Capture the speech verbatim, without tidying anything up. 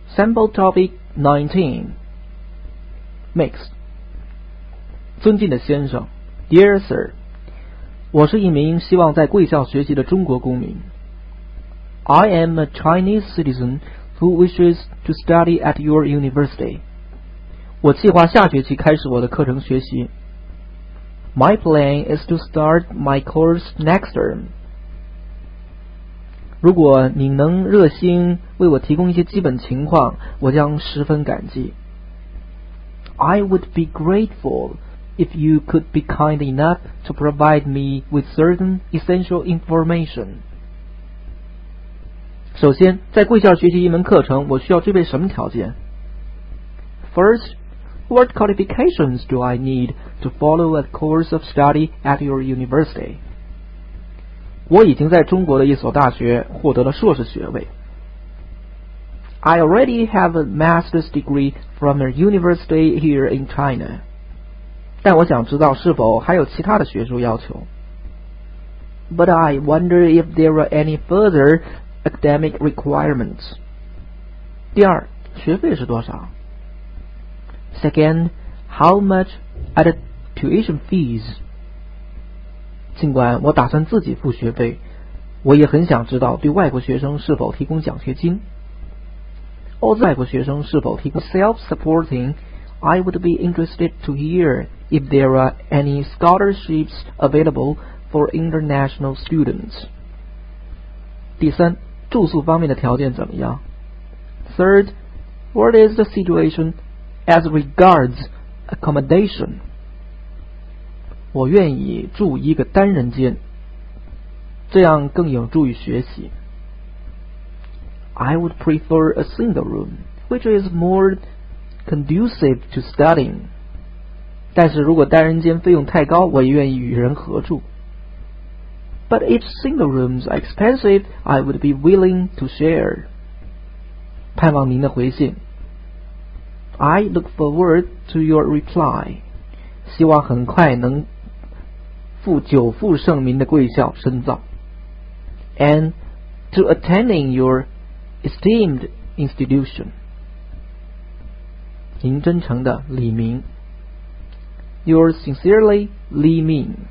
Sample topic nineteen. Mix. 尊敬的先生 Dear Sir, 我是一名希望在贵校学习的中国公民。I am a Chinese citizen who wishes to study at your university. 我计划下学期开始我的课程学习。My plan is to start my course next term. 如果你能热心为我提供一些基本情况，我将十分感激。I would be grateful if you could be kind enough to provide me with certain essential information. 首先，在贵校学习一门课程，我需要具备什么条件？ First, what qualifications do I need to follow a course of study at your university? 我已经在中国的一所大学获得了硕士学位。I already have a master's degree from a university here in China. 但我想知道是否还有其他的学术要求。But I wonder if there are any further academic requirements. 第二，学费是多少？ Second, how much are the tuition fees? 尽管我打算自己付学费，我也很想知道对外国学生是否提供奖学金。Although 外国学生是否提供 self-supporting, I would be interested to hear if there are any scholarships available for international students. 第三，住宿方面的条件怎么样？ Third, what is the situation as regards accommodation? 我愿意住一个单人间，这样更有助于学习。I would prefer a single room, which is more conducive to studying. 但是如果单人间费用太高，我也愿意与人合住。But if single rooms are expensive, I would be willing to share. 盼望您的回信。I look forward to your reply. 希望很快能赴久负盛名的贵校深造。And to attending your esteemed institution. 您真诚的李明。Yours sincerely, Li Ming.